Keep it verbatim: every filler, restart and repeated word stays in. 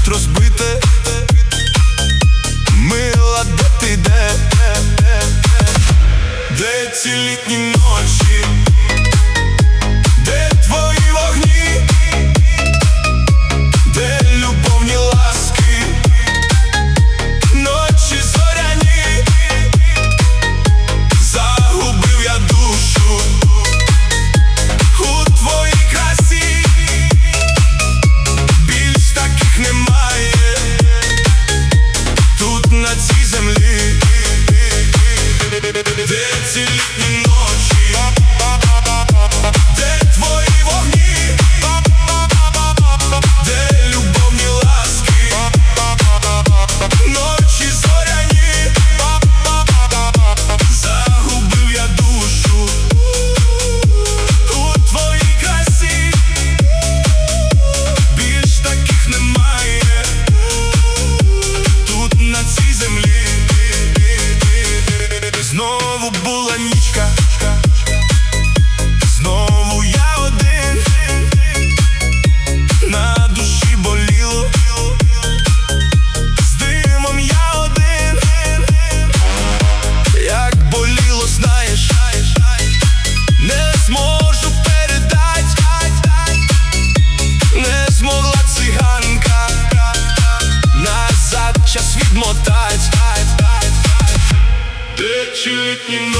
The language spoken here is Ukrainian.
розбите. Мила, де ти, де? Де ці літні ночі? Де твої вогні? Де любовні ласки? Ночі зоряні, загубив я душу у твоїй красі. Більш таких немає тут на цій землі. Де ці літні ночі? Де твої вогні? Де любовні ласки? Ночі зоряні, загубив я душу у твоїй красі. Більш таких немає тут на цій землі. Знову була нічка, знову я один, на душі боліло, з димом я один. Як боліло, знаєш, не зможу передать. Не змогла циганка назад час відмотать. Де ці літні ночі?